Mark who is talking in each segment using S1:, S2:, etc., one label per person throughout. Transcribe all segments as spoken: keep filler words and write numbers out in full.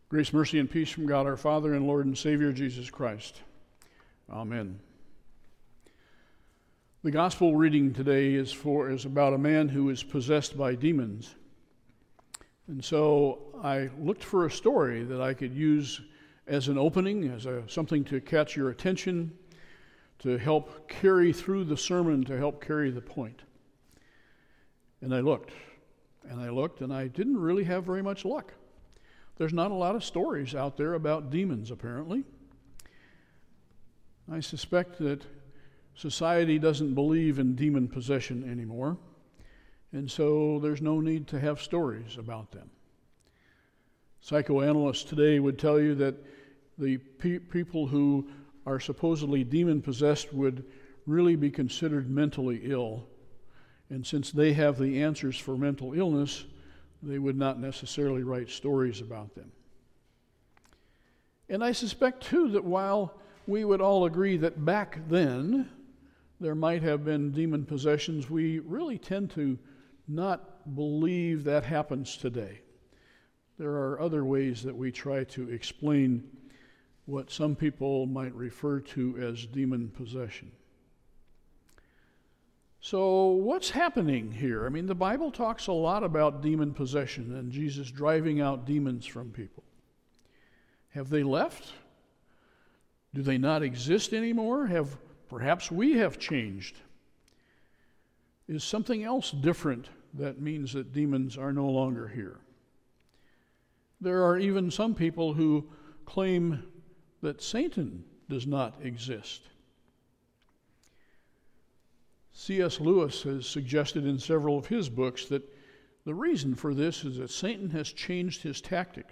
S1: Grace, mercy, and peace from God our Father and Lord and Savior Jesus Christ. Amen. The gospel reading today is for is about a man who is possessed by demons. And so I looked for a story that I could use as an opening, as a, something to catch your attention, to help carry through the sermon, to help carry the point. And I looked, and I looked, and I didn't really have very much luck. There's not a lot of stories out there about demons, apparently. I suspect that society doesn't believe in demon possession anymore, and so there's no need to have stories about them. Psychoanalysts today would tell you that the pe- people who are supposedly demon-possessed would really be considered mentally ill, and since they have the answers for mental illness, they would not necessarily write stories about them. And I suspect, too, that while we would all agree that back then there might have been demon possessions, we really tend to not believe that happens today. There are other ways that we try to explain what some people might refer to as demon possession. So what's happening here? I mean, the Bible talks a lot about demon possession and Jesus driving out demons from people. Have they left? Do they not exist anymore? Have perhaps we have changed? Is something else different that means that demons are no longer here? There are even some people who claim that Satan does not exist. C S Lewis has suggested in several of his books that the reason for this is that Satan has changed his tactics.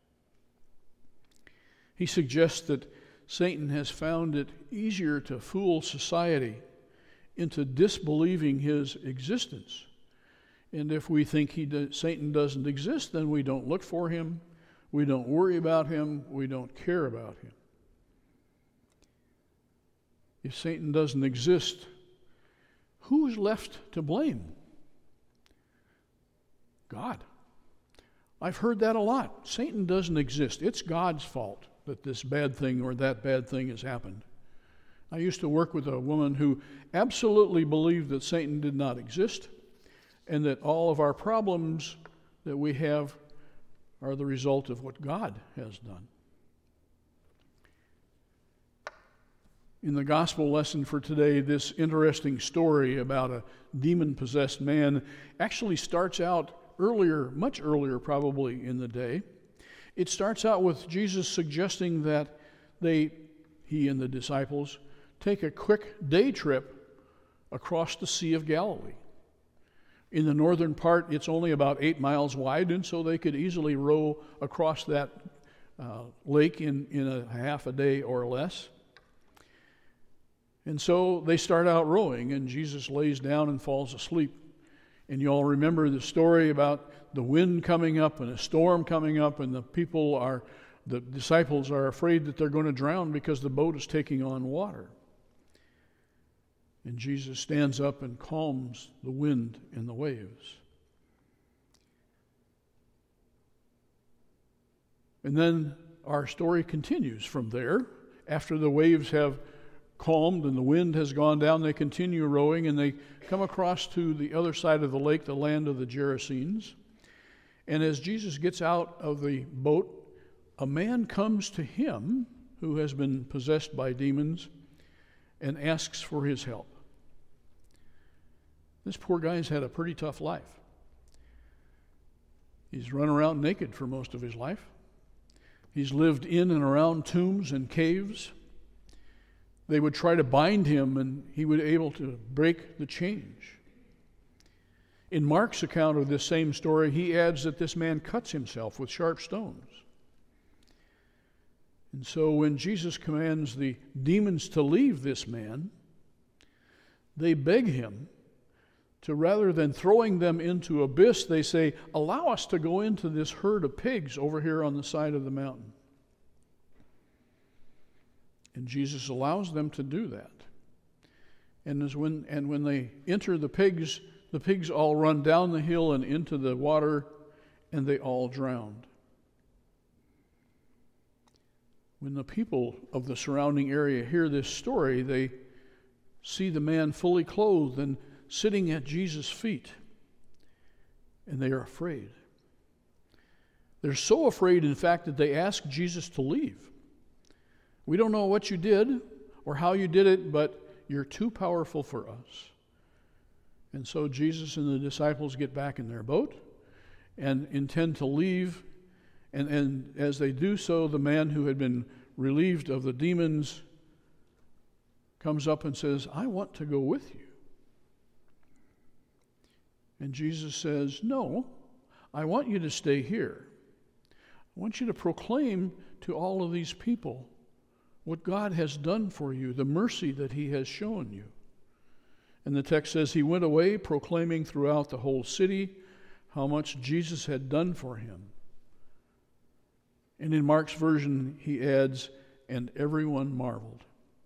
S1: He suggests that Satan has found it easier to fool society into disbelieving his existence. And if we think he do, Satan doesn't exist, then we don't look for him, we don't worry about him, we don't care about him. If Satan doesn't exist, who's left to blame? God. I've heard that a lot. Satan doesn't exist. It's God's fault that this bad thing or that bad thing has happened. I used to work with a woman who absolutely believed that Satan did not exist and that all of our problems that we have are the result of what God has done. In the gospel lesson for today, this interesting story about a demon-possessed man actually starts out earlier, much earlier probably in the day. It starts out with Jesus suggesting that they, he and the disciples, take a quick day trip across the Sea of Galilee. In the northern part, it's only about eight miles wide, and so they could easily row across that uh, lake in, in a half a day or less. And so they start out rowing, and Jesus lays down and falls asleep. And you all remember the story about the wind coming up and a storm coming up, and the people are, the disciples are afraid that they're going to drown because the boat is taking on water. And Jesus stands up and calms the wind and the waves. And then our story continues from there. After the waves have calmed and the wind has gone down, they continue rowing, and they come across to the other side of the lake, the land of the Gerasenes. And as Jesus gets out of the boat, a man comes to him who has been possessed by demons and asks for his help. This poor guy's had a pretty tough life. He's run around naked for most of his life. He's lived in and around tombs and caves. They would try to bind him, and he would be able to break the change. In Mark's account of this same story, he adds that this man cuts himself with sharp stones. And so when Jesus commands the demons to leave this man, they beg him to, rather than throwing them into abyss, they say, allow us to go into this herd of pigs over here on the side of the mountain. And Jesus allows them to do that. And as when and when they enter the pigs, the pigs all run down the hill and into the water, and they all drowned. When the people of the surrounding area hear this story, they see the man fully clothed and sitting at Jesus' feet, and they are afraid. They're so afraid, in fact, that they ask Jesus to leave. We don't know what you did or how you did it, but you're too powerful for us. And so Jesus and the disciples get back in their boat and intend to leave. And, and as they do so, the man who had been relieved of the demons comes up and says, I want to go with you. And Jesus says, no, I want you to stay here. I want you to proclaim to all of these people what God has done for you, the mercy that he has shown you. And the text says he went away proclaiming throughout the whole city how much Jesus had done for him. And in Mark's version, he adds, and everyone marveled.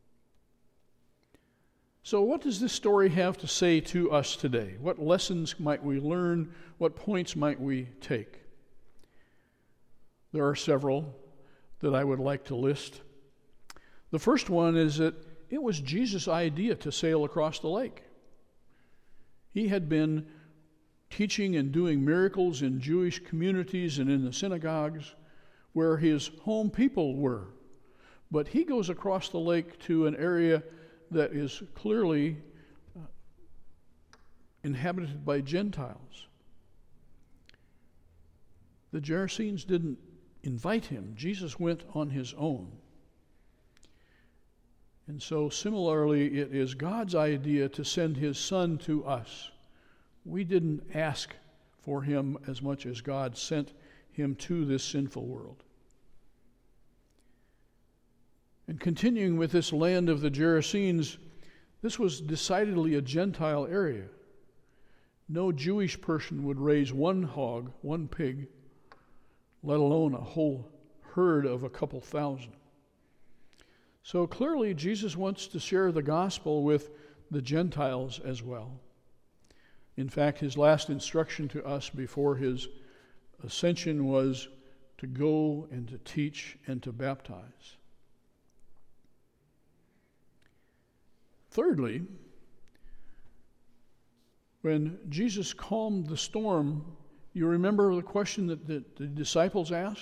S1: So what does this story have to say to us today? What lessons might we learn? What points might we take? There are several that I would like to list. The first one is that it was Jesus' idea to sail across the lake. He had been teaching and doing miracles in Jewish communities and in the synagogues where his home people were. But he goes across the lake to an area that is clearly uh, inhabited by Gentiles. The Gerasenes didn't invite him. Jesus went on his own. And so similarly, it is God's idea to send his Son to us. We didn't ask for him as much as God sent him to this sinful world. And continuing with this land of the Gerasenes, this was decidedly a Gentile area. No Jewish person would raise one hog, one pig, let alone a whole herd of a couple thousand. So clearly, Jesus wants to share the gospel with the Gentiles as well. In fact, his last instruction to us before his ascension was to go and to teach and to baptize. Thirdly, when Jesus calmed the storm, you remember the question that the, the disciples asked?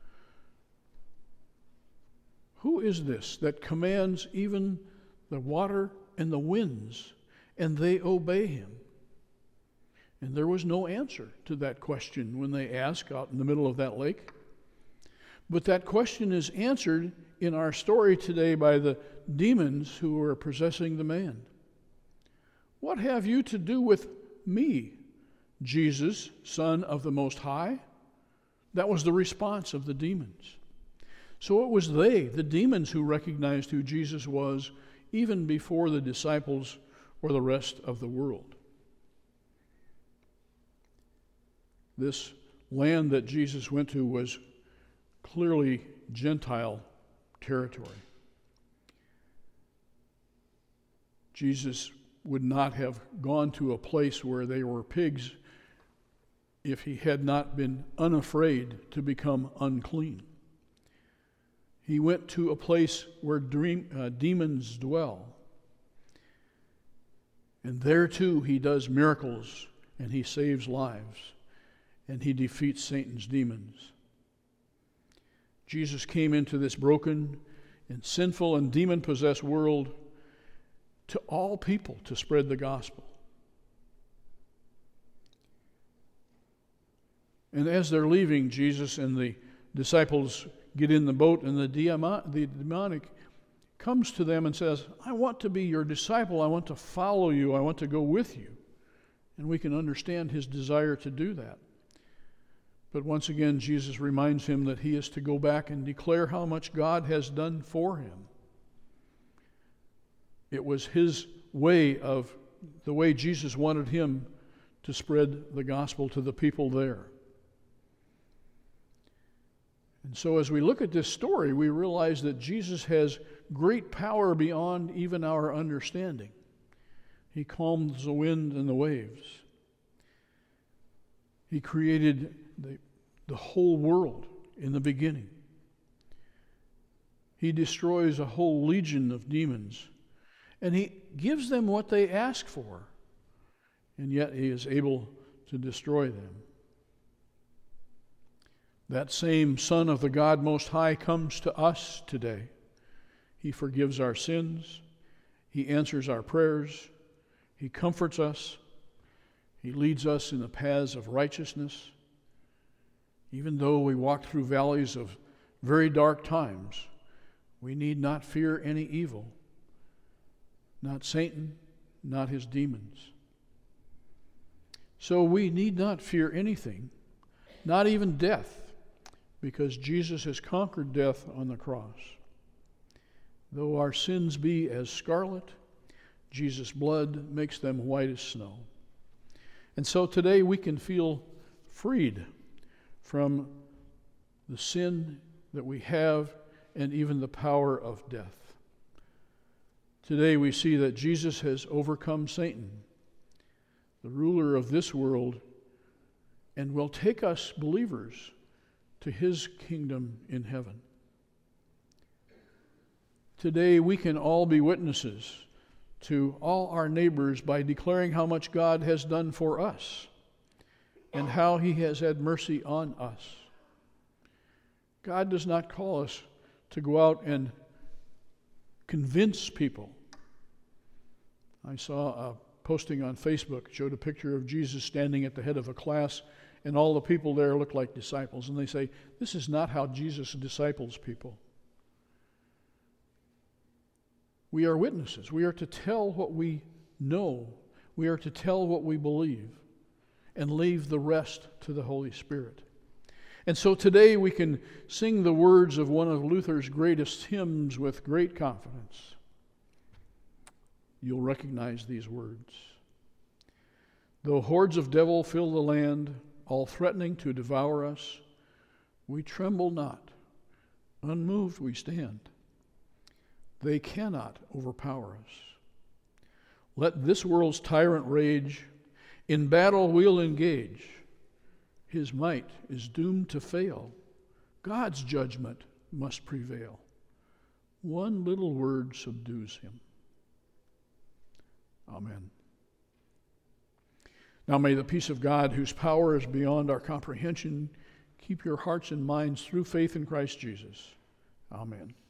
S1: Who is this that commands even the water and the winds, and they obey him? And there was no answer to that question when they asked out in the middle of that lake. But that question is answered in our story today by the demons who were possessing the man. What have you to do with me, Jesus, Son of the Most High? That was the response of the demons. So it was they, the demons, who recognized who Jesus was even before the disciples or the rest of the world. This land that Jesus went to was clearly Gentile territory. Jesus would not have gone to a place where they were pigs if he had not been unafraid to become unclean. He went to a place where dream, uh, demons dwell. And there too he does miracles and he saves lives and he defeats Satan's demons. Jesus came into this broken and sinful and demon-possessed world to all people to spread the gospel. And as they're leaving, Jesus and the disciples get in the boat, and the, demo- the demonic comes to them and says, I want to be your disciple. I want to follow you. I want to go with you. And we can understand his desire to do that. But once again, Jesus reminds him that he is to go back and declare how much God has done for him. It was his way of, the way Jesus wanted him to spread the gospel to the people there. And so as we look at this story, we realize that Jesus has great power beyond even our understanding. He calms the wind and the waves. He created the, the whole world in the beginning. He destroys a whole legion of demons, and he gives them what they ask for, and yet he is able to destroy them. That same Son of the God Most High comes to us today. He forgives our sins. He answers our prayers. He comforts us. He leads us in the paths of righteousness. Even though we walk through valleys of very dark times, we need not fear any evil. Not Satan, not his demons. So we need not fear anything, not even death, because Jesus has conquered death on the cross. Though our sins be as scarlet, Jesus' blood makes them white as snow. And so today we can feel freed from the sin that we have and even the power of death. Today we see that Jesus has overcome Satan, the ruler of this world, and will take us believers to his kingdom in heaven. Today we can all be witnesses to all our neighbors by declaring how much God has done for us and how he has had mercy on us. God does not call us to go out and convince people. I saw a posting on Facebook, showed a picture of Jesus standing at the head of a class, and all the people there look like disciples. And they say, this is not how Jesus disciples people. We are witnesses. We are to tell what we know. We are to tell what we believe and leave the rest to the Holy Spirit. And so today we can sing the words of one of Luther's greatest hymns with great confidence. You'll recognize these words. Though hordes of devil fill the land, all threatening to devour us, we tremble not, unmoved we stand. They cannot overpower us. Let this world's tyrant rage, in battle we'll engage. His might is doomed to fail. God's judgment must prevail. One little word subdues him. Amen. Now may the peace of God, whose power is beyond our comprehension, keep your hearts and minds through faith in Christ Jesus. Amen.